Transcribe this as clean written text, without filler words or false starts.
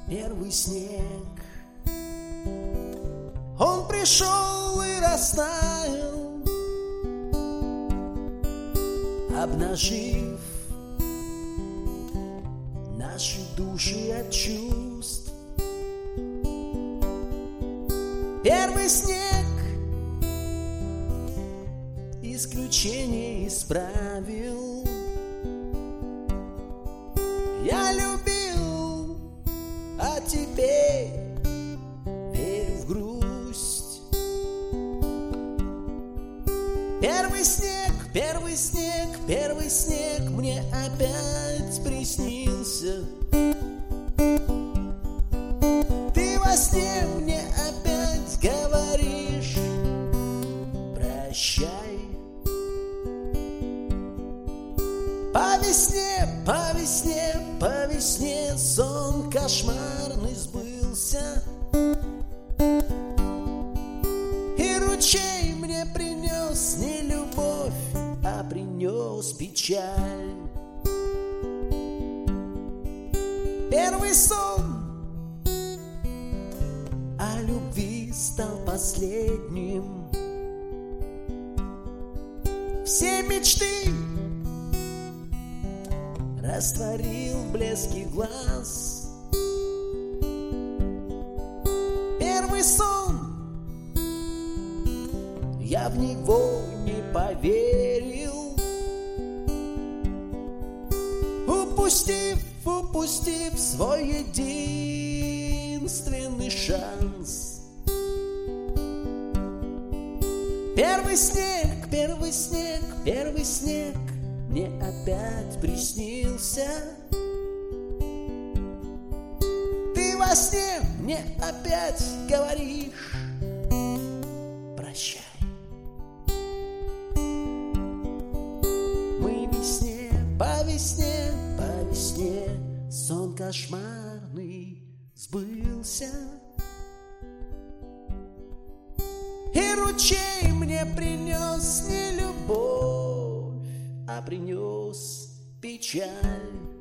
Первый снег, он пришел и растаял, обнажив наши души от чувств. Первый снег исключение исправил. Я любил, а теперь верю в грусть. Первый снег, первый снег, первый снег мне опять приснился. Ты во сне мне опять говоришь прощай. По весне, по весне, по весне сон кошмарный сбылся. И ручей мне принес не любовь, а принес печаль. Первый сон о любви стал последним. Все мечты растворил в блеске глаз. Первый сон, я в него не поверил, упустив свой единственный шанс. Первый снег, первый снег, первый снег мне опять приснился. Ты во сне мне опять говоришь прощай. Мы весне, по весне, по весне сон кошмарный сбылся. И ручей мне принес не любовь, а принес печаль.